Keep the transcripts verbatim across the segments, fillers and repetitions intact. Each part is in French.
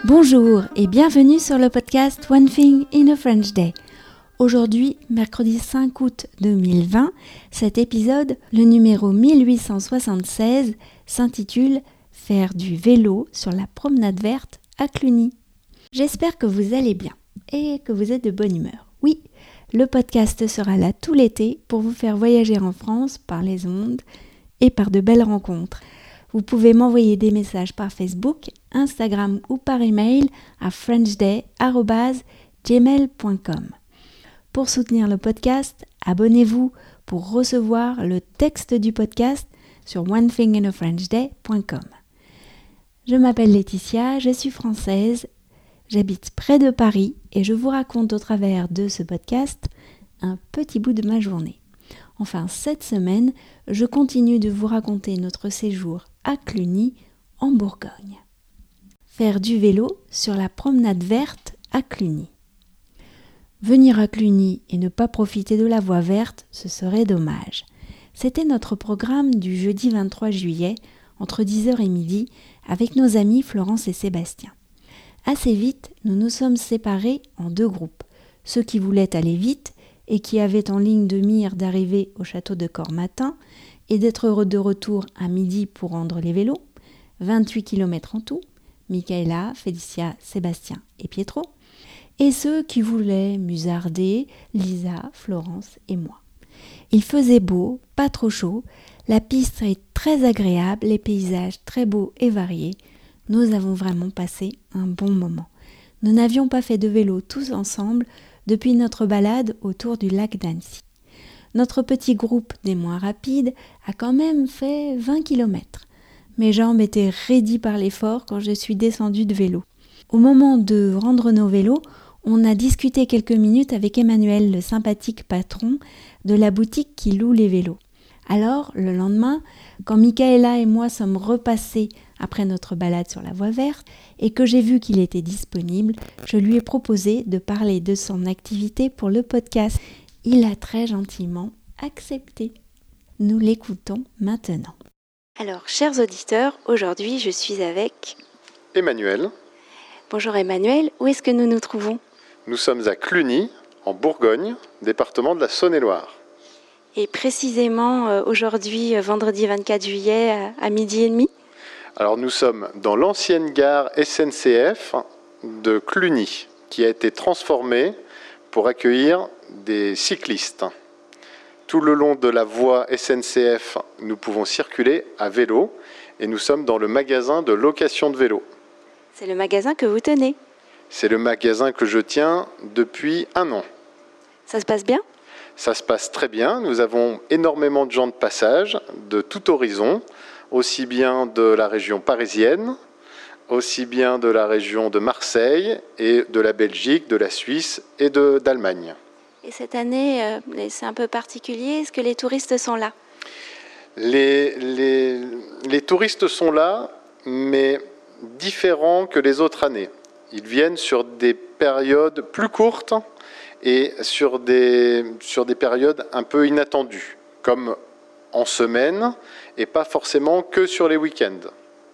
Bonjour et bienvenue sur le podcast One Thing in a French Day. Aujourd'hui, mercredi cinq août deux mille vingt, cet épisode, le numéro mille huit cent soixante-seize, s'intitule « Faire du vélo sur la promenade verte à Cluny ». J'espère que vous allez bien et que vous êtes de bonne humeur. Oui, le podcast sera là tout l'été pour vous faire voyager en France par les ondes et par de belles rencontres. Vous pouvez m'envoyer des messages par Facebook, Instagram ou par email à frenchday arobase gmail point com. Pour soutenir le podcast, abonnez-vous pour recevoir le texte du podcast sur one thing in a french day point com. Je m'appelle Laetitia, je suis française, j'habite près de Paris et je vous raconte au travers de ce podcast un petit bout de ma journée. Enfin, cette semaine, je continue de vous raconter notre séjour à Cluny, en Bourgogne. Faire du vélo sur la promenade verte à Cluny. Venir à Cluny et ne pas profiter de la voie verte, ce serait dommage. C'était notre programme du jeudi vingt-trois juillet, entre dix heures et midi, avec nos amis Florence et Sébastien. Assez vite, nous nous sommes séparés en deux groupes. Ceux qui voulaient aller vite et qui avaient en ligne de mire d'arriver au château de Cormatin et d'être de retour à midi pour rendre les vélos, vingt-huit kilomètres en tout, Michaela, Félicia, Sébastien et Pietro, et ceux qui voulaient musarder, Lisa, Florence et moi. Il faisait beau, pas trop chaud, la piste est très agréable, les paysages très beaux et variés. Nous avons vraiment passé un bon moment. Nous n'avions pas fait de vélo tous ensemble depuis notre balade autour du lac d'Annecy. Notre petit groupe des moins rapides a quand même fait vingt kilomètres. Mes jambes étaient raidies par l'effort quand je suis descendue de vélo. Au moment de rendre nos vélos, on a discuté quelques minutes avec Emmanuel, le sympathique patron de la boutique qui loue les vélos. Alors, le lendemain, quand Michaela et moi sommes repassés après notre balade sur la voie verte et que j'ai vu qu'il était disponible, je lui ai proposé de parler de son activité pour le podcast. Il a très gentiment accepté. Nous l'écoutons maintenant. Alors, chers auditeurs, aujourd'hui je suis avec Emmanuel. Bonjour Emmanuel, où est-ce que nous nous trouvons ? Nous sommes à Cluny, en Bourgogne, département de la Saône-et-Loire. Et précisément euh, aujourd'hui, euh, vendredi vingt-quatre juillet, à, à midi et demi. Alors nous sommes dans l'ancienne gare S N C F de Cluny, qui a été transformée pour accueillir des cyclistes. Tout le long de la voie S N C F, nous pouvons circuler à vélo et nous sommes dans le magasin de location de vélo. C'est le magasin que vous tenez. C'est le magasin que je tiens depuis un an. Ça se passe bien ? Ça se passe très bien. Nous avons énormément de gens de passage, de tout horizon, aussi bien de la région parisienne, aussi bien de la région de Marseille et de la Belgique, de la Suisse et de, d'Allemagne. Et cette année, euh, c'est un peu particulier. Est-ce que les touristes sont là ? les, les, les touristes sont là, mais différents que les autres années. Ils viennent sur des périodes plus courtes et sur des, sur des périodes un peu inattendues, comme en semaine et pas forcément que sur les week-ends.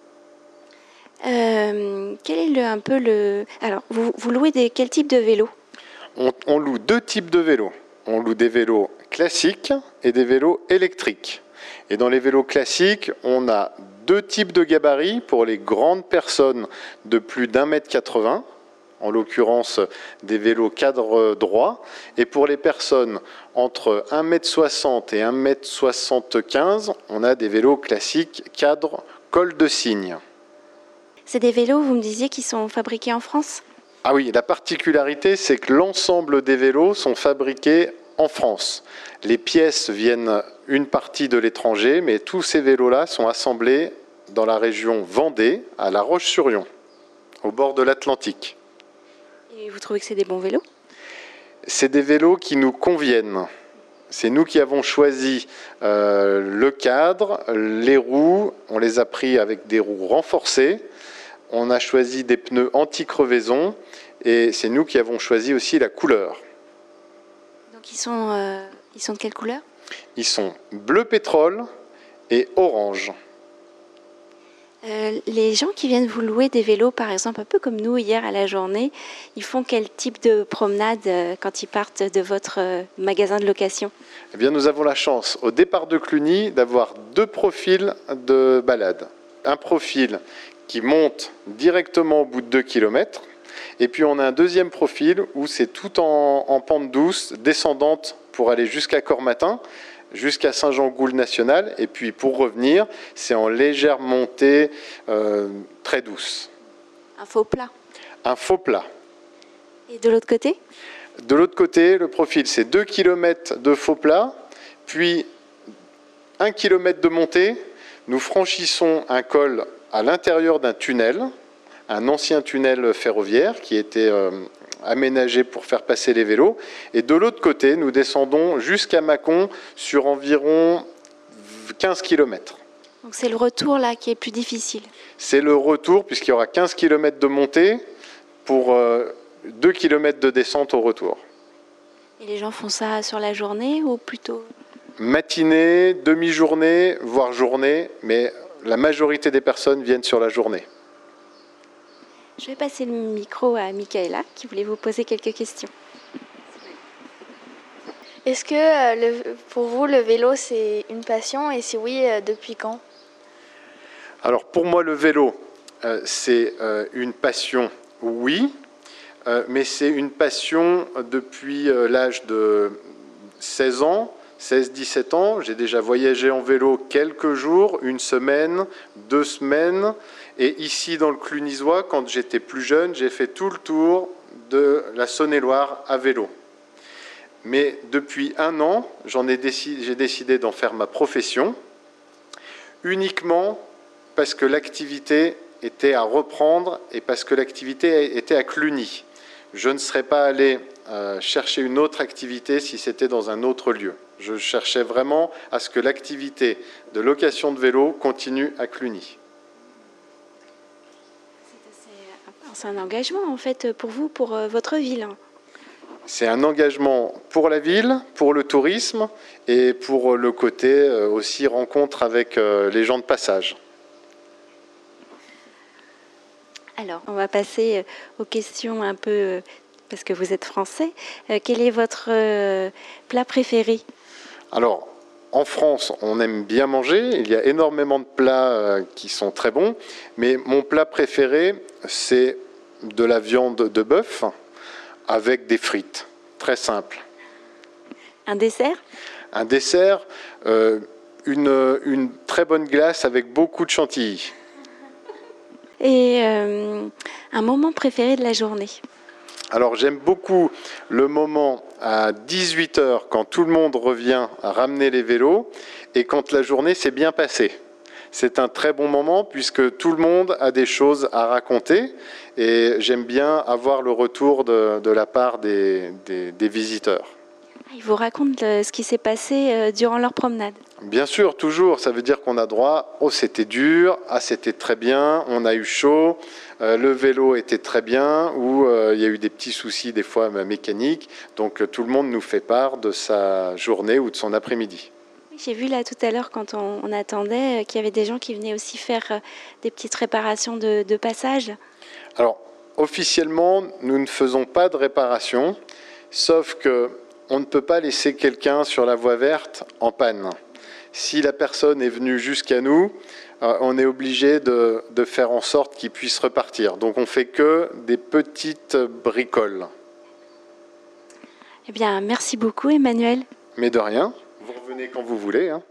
Euh, quel est le, un peu le... Alors, vous, vous louez des, quel type de vélo ? On, on loue deux types de vélos. On loue des vélos classiques et des vélos électriques. Et dans les vélos classiques, on a deux types de gabarits pour les grandes personnes de plus d'un mètre quatre-vingts, en l'occurrence des vélos cadre droit, et pour les personnes entre un mètre soixante et un mètre soixante-quinze, on a des vélos classiques cadre col de cygne. C'est des vélos, vous me disiez, qui sont fabriqués en France ? Ah oui, la particularité, c'est que l'ensemble des vélos sont fabriqués en France. Les pièces viennent une partie de l'étranger, mais tous ces vélos-là sont assemblés dans la région Vendée, à La Roche-sur-Yon, au bord de l'Atlantique. Et vous trouvez que c'est des bons vélos ? C'est des vélos qui nous conviennent. C'est nous qui avons choisi euh, le cadre, les roues, on les a pris avec des roues renforcées, on a choisi des pneus anti-crevaison et c'est nous qui avons choisi aussi la couleur. Donc ils sont, euh, ils sont de quelle couleur ? Ils sont bleu pétrole et orange. Euh, les gens qui viennent vous louer des vélos, par exemple, un peu comme nous hier à la journée, ils font quel type de promenade euh, quand ils partent de votre euh, magasin de location ? Eh bien, nous avons la chance, au départ de Cluny, d'avoir deux profils de balade. Un profil qui monte directement au bout de deux kilomètres, et puis on a un deuxième profil où c'est tout en, en pente douce, descendante pour aller jusqu'à Cormatin, jusqu'à Saint-Jean-Goul national, et puis pour revenir, c'est en légère montée euh, très douce. Un faux plat. Un faux plat. Et de l'autre côté ? De l'autre côté, le profil, c'est deux kilomètres de faux plat, puis un kilomètre de montée. Nous franchissons un col à l'intérieur d'un tunnel, un ancien tunnel ferroviaire qui était euh, aménagé pour faire passer les vélos. Et de l'autre côté, nous descendons jusqu'à Mâcon sur environ quinze kilomètres. Donc c'est le retour là qui est plus difficile. C'est le retour puisqu'il y aura quinze kilomètres de montée pour euh, deux kilomètres de descente au retour. Et les gens font ça sur la journée ou plutôt ? Matinée, demi-journée, voire journée, mais la majorité des personnes viennent sur la journée. Je vais passer le micro à Michaela qui voulait vous poser quelques questions. Est-ce que euh, le, pour vous le vélo c'est une passion et si oui, euh, depuis quand ? Alors pour moi le vélo euh, c'est euh, une passion, oui, euh, mais c'est une passion depuis euh, l'âge de seize ans, seize dix-sept ans. J'ai déjà voyagé en vélo quelques jours, une semaine, deux semaines. Et ici, dans le Clunisois, quand j'étais plus jeune, j'ai fait tout le tour de la Saône-et-Loire à vélo. Mais depuis un an, j'en ai décidé, j'ai décidé d'en faire ma profession, uniquement parce que l'activité était à reprendre et parce que l'activité était à Cluny. Je ne serais pas allé euh, chercher une autre activité si c'était dans un autre lieu. Je cherchais vraiment à ce que l'activité de location de vélo continue à Cluny. C'est un engagement en fait pour vous, pour votre ville. C'est un engagement pour la ville, pour le tourisme et pour le côté aussi rencontre avec les gens de passage. Alors, on va passer aux questions un peu, parce que vous êtes français. Quel est votre plat préféré ? Alors, en France, on aime bien manger. Il y a énormément de plats qui sont très bons. Mais mon plat préféré, c'est de la viande de bœuf avec des frites. Très simple. Un dessert ? Un dessert, euh, une, une très bonne glace avec beaucoup de chantilly. Et euh, un moment préféré de la journée ? Alors j'aime beaucoup le moment à dix-huit heures quand tout le monde revient à ramener les vélos et quand la journée s'est bien passée. C'est un très bon moment puisque tout le monde a des choses à raconter et j'aime bien avoir le retour de, de la part des, des, des visiteurs. Ils vous racontent ce qui s'est passé durant leur promenade ? Bien sûr, toujours. Ça veut dire qu'on a droit « Oh, c'était dur »,« Ah, c'était très bien »,« On a eu chaud »,« euh, Le vélo était très bien » ou euh, « Il y a eu des petits soucis des fois mécaniques ». Donc euh, tout le monde nous fait part de sa journée ou de son après-midi. J'ai vu là tout à l'heure quand on, on attendait qu'il y avait des gens qui venaient aussi faire des petites réparations de, de passage. Alors, officiellement, nous ne faisons pas de réparation, sauf que on ne peut pas laisser quelqu'un sur la voie verte en panne. Si la personne est venue jusqu'à nous, euh, on est obligé de, de faire en sorte qu'il puisse repartir. Donc on ne fait que des petites bricoles. Eh bien, merci beaucoup Emmanuel. Mais de rien, vous revenez quand vous voulez. Hein.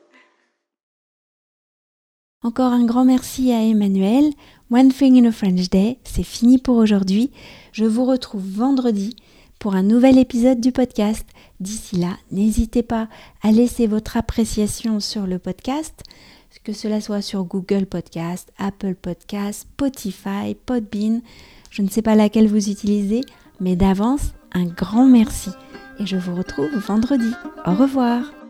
Encore un grand merci à Emmanuel. One Thing in a French Day, c'est fini pour aujourd'hui. Je vous retrouve vendredi pour un nouvel épisode du podcast. D'ici là, n'hésitez pas à laisser votre appréciation sur le podcast, que cela soit sur Google Podcast, Apple Podcast, Spotify, Podbean. Je ne sais pas laquelle vous utilisez, mais d'avance, un grand merci. Et je vous retrouve vendredi. Au revoir.